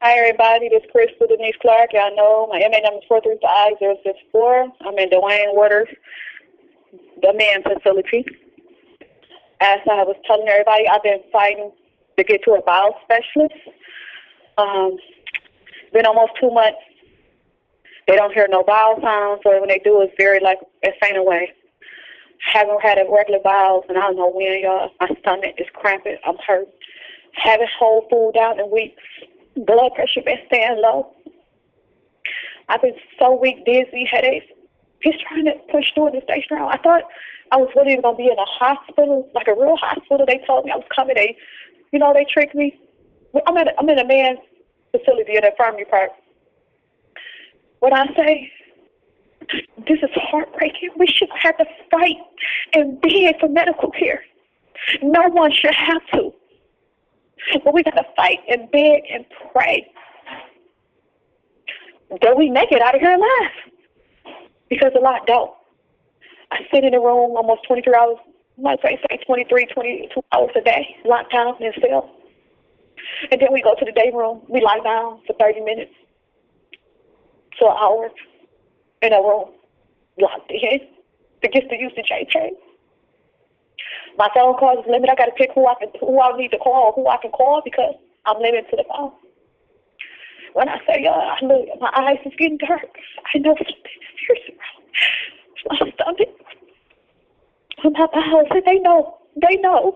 Hi, everybody. This is Crystal Denise Clark. Y'all know my MA number is 435-064. I'm in Dwayne Waters, the man facility. As I was telling everybody, I've been fighting to get to a bowel specialist. Been almost 2 months. They don't hear no bowel sounds, or when they do, it's very like a faint away. Haven't had a regular bowels, and I don't know when, y'all. My stomach is cramping. I'm hurt. Haven't whole food down in weeks. Blood pressure been staying low. I've been so weak, dizzy, headaches. Just trying to push through it and stay strong. I thought I was really going to be in a hospital, like a real hospital. They told me I was coming. They tricked me. I'm in a man's facility at the infirmary park. What I say, this is heartbreaking. We should have to fight and beg for medical care. No one should have to. But we got to fight and beg and pray that we make it out of here alive. Because a lot don't. I sit in a room almost 23 hours, I might say 23, 22 hours a day, locked down in a cell. And then we go to the day room. We lie down for 30 minutes to an hour in a room, locked in, to get to use the JK. My phone calls is limited. I got to pick who I need to call, who I can call, because I'm limited to the phone. When I say, I look, my eyes is getting dark. I know something serious around my stomach. My bowels, and they know.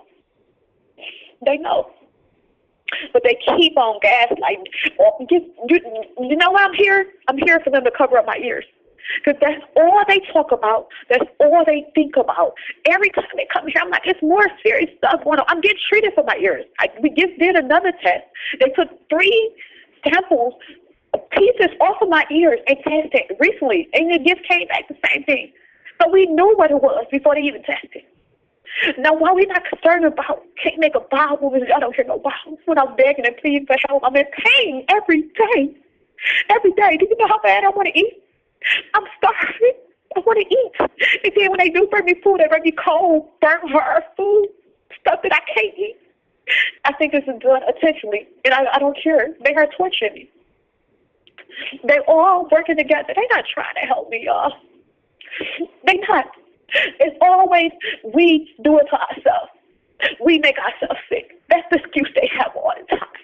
But they keep on gaslighting. You know why I'm here? I'm here for them to cover up my ears. Because that's all they talk about. That's all they think about. Every time they come here, I'm like, it's more serious stuff going on. I'm getting treated for my ears. We just did another test. They took 3 samples, pieces off of my ears, and tested recently. And it just came back the same thing. But we knew what it was before they even tested. Now, why we not concerned about can't make a bowel movement? I don't hear no bowels. When I'm begging and pleading for help, I'm in pain every day. Every day. Do you know how bad I want to eat? I'm starving. I want to eat. And then when they do bring me food, they bring me cold, burnt hard food, stuff that I can't eat. I think this is done intentionally, and I don't care. They are torturing me. They all working together. They're not trying to help me, y'all. They not. It's always we do it to ourselves. We make ourselves sick. That's the excuse they have all the time.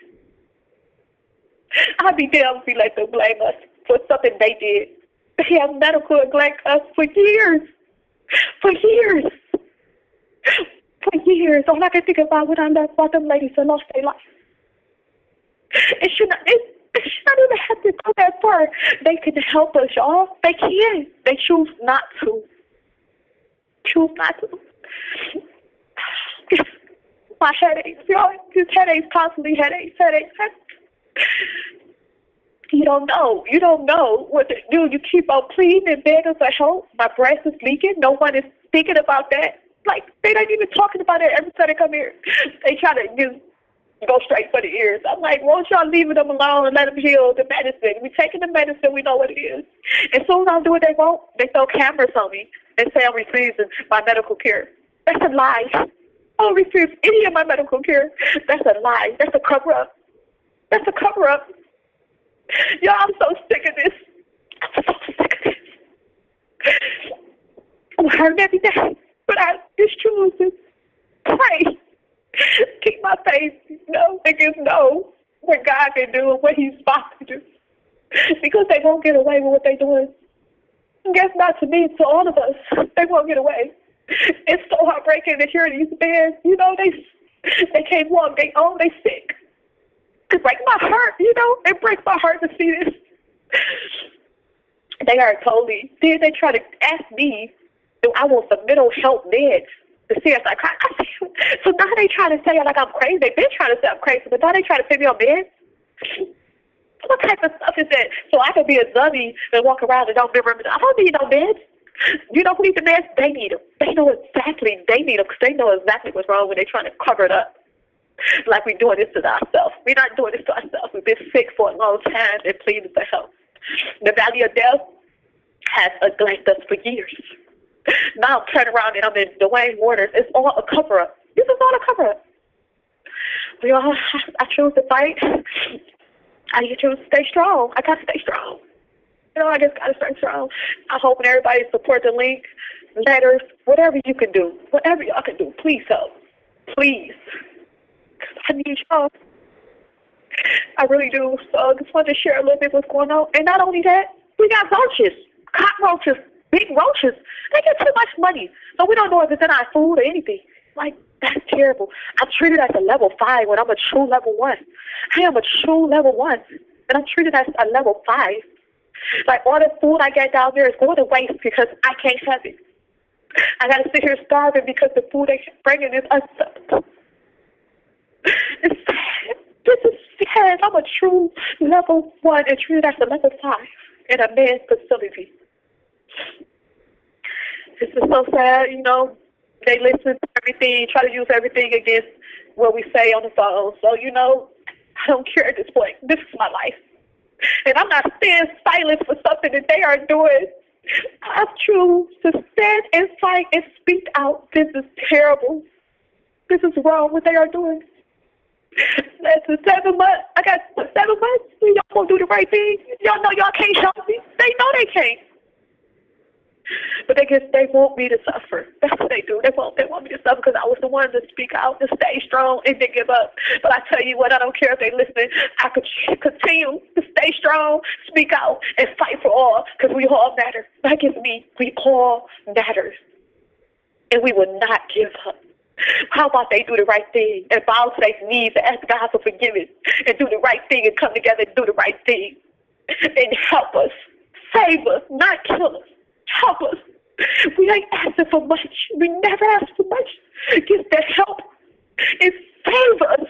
I'd be damned if we let them blame us for something they did. They have medical neglect us for years. For years. For years. All I can think about when I left about them ladies that lost their life. It should not even have to go that far. They can help us, y'all. They can. They choose not to. Choose not to. My headaches, y'all. Just headaches, constantly headaches. You don't know what to do. You keep on pleading and begging for help. My breast is leaking. No one is thinking about that. Like, they ain't even talking about it every time they come here. They try to just go straight for the ears. I'm like, won't y'all leave them alone and let them heal the medicine? We taking the medicine. We know what it is. As soon as I do what they want, they throw cameras on me and say I'm refusing my medical care. That's a lie. I don't refuse any of my medical care. That's a lie. That's a cover-up. That's a cover-up. Y'all, I'm so sick of this. I'm so sick of this. I'm hurting every day, but I just choose to pray. Keep my faith, and just know what God can do and what He's about to do. Because they won't get away with what they're doing. And guess not to me, to all of us. They won't get away. It's so heartbreaking to hear these men, they can't walk, they sick. It breaks my heart, It breaks my heart to see this. They are totally. Then they try to ask me if I want some mental health meds to see if I cry. So now they trying to say like I'm crazy. They've been trying to say I'm crazy, but now they trying to put me on meds. What type of stuff is that? So I could be a zombie and walk around and don't remember. I don't need no meds. You know who needs the meds? They need them. They know exactly. They need them because they know exactly what's wrong when they're trying to cover it up. Like we're doing this to ourselves. We're not doing this to ourselves. We've been sick for a long time and pleading for help. The valley of death has neglected us for years. Now I'm turning around and I'm in Dwayne Waters. It's all a cover-up. This is all a cover-up. I choose to fight. I need to stay strong. I got to stay strong. I just got to stay strong. I hope everybody support the link, letters, whatever you can do. Whatever y'all can do, please help. Please. I need y'all. I really do. So I just wanted to share a little bit what's going on. And not only that, we got roaches, cockroaches, big roaches. They get too much money. So we don't know if it's in our food or anything. Like, that's terrible. I'm treated as a level 5 when I'm a true level 1. I am a true level 1. And I'm treated as a level 5. Like, all the food I get down there is going to waste because I can't have it. I got to sit here starving because the food they bringing is unacceptable. It's sad. This is sad. I'm a true level 1 and treated as a level 5 in a man's facility. This is so sad, They listen to everything, try to use everything against what we say on the phone. So, I don't care at this point. This is my life. And I'm not staying silent for something that they are doing. I choose to stand and fight and speak out. This is terrible. This is wrong what they are doing. That's 7 months. I got 7 months. Y'all gonna do the right thing. Y'all know y'all can't help me. They know they can't. But they want me to suffer. That's what they do. They want me to suffer because I was the one to speak out, to stay strong, and to give up. But I tell you what, I don't care if they listen. I could continue to stay strong, speak out, and fight for all because we all matter. Not just me. We all matter. And we will not give up. How about they do the right thing and bow to their knees and ask God for forgiveness and do the right thing and come together and do the right thing and help us, save us, not kill us. Help us. We ain't asking for much. We never ask for much. Get that help and save us.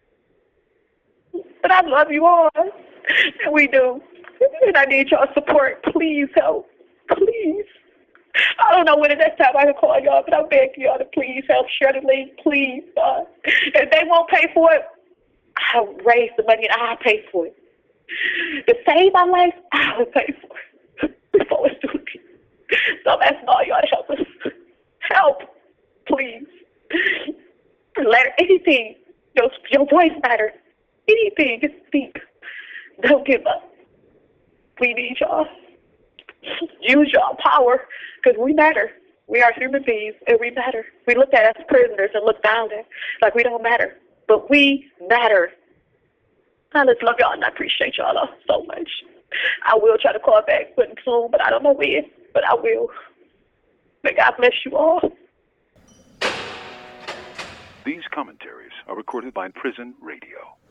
But I love you all. And we do. And I need y'all support. Please help. Please. I don't know when the next time I can call y'all, but I'm begging y'all to please help. Share the link. Please, God. If they won't pay for it, I'll raise the money and I'll pay for it. To save my life, I'll pay for it. Before it's too late. So I'm asking all y'all to help us. Help, please. Letter, anything. Your voice matters. Anything, just speak. Don't give up. We need y'all. Use y'all power because we matter. We are human beings and we matter. We look at as prisoners and look down at like we don't matter. But we matter. I just love y'all and I appreciate y'all so much. I will try to call back soon, but I don't know when. But I will. May God bless you all. These commentaries are recorded by Prison Radio.